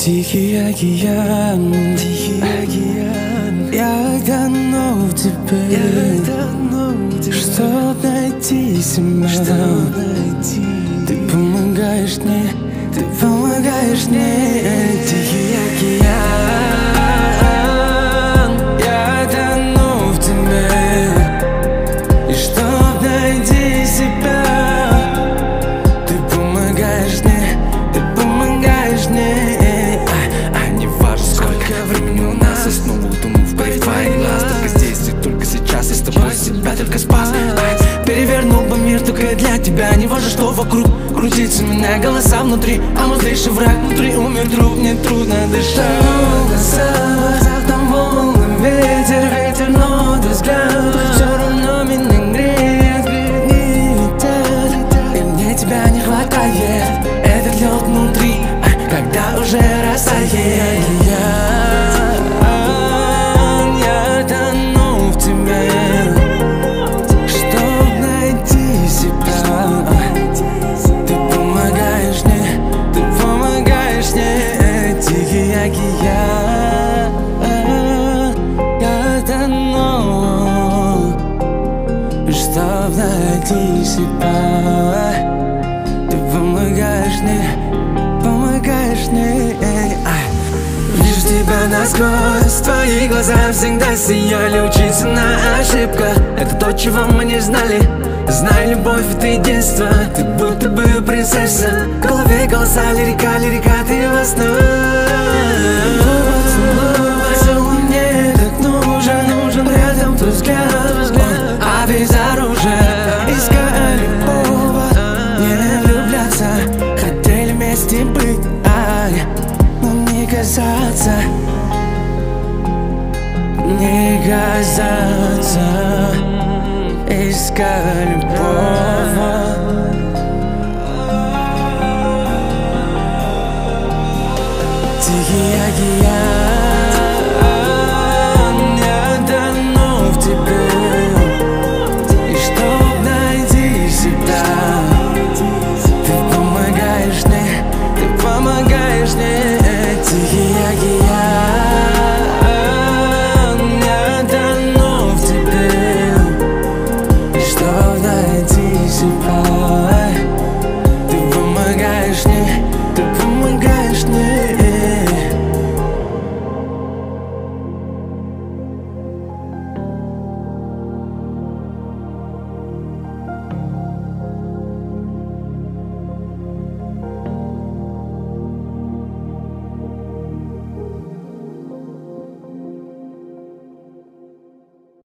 Тихий океан, я тону в тебе, чтоб найти себя. Ты помогаешь мне, ты помогаешь мне. Тихий океан, я тону в тебе, и чтоб найти себя. Ты помогаешь мне, ты помогаешь мне. Не важно, сколько времени у нас, я снова утону в твоих глаз. Только здесь и только сейчас я с тобой себя только спас. Перевернул бы мир только для тебя. Не важно, что вокруг крутится меня голоса внутри, а мудрейший враг внутри умер друг. Мне трудно дышать. В там волны, ветер, но твой взгляд все равно меня греет, не летят. И мне тебя не хватает, этот лед внутри, когда уже растает. Я тону в тебе, чтоб найти себя. Ты помогаешь мне, ты помогаешь мне. Тихий океан, я тону, чтоб найти себя. Ты помогаешь мне, помогаешь мне. Вижу тебя насквозь, твои глаза всегда сияли. Учиться на ошибках, это то, чего мы не знали. Знай, любовь — это единство, ты будто бы принцесса. В голове голоса, лирика, ты во снах. Поцелуй мне так нужен, рядом твой взгляд, а без оружия искали повод не влюбляться. Хотели вместе быть, но не казаться, не казаться. Искали повод. Тихий океан,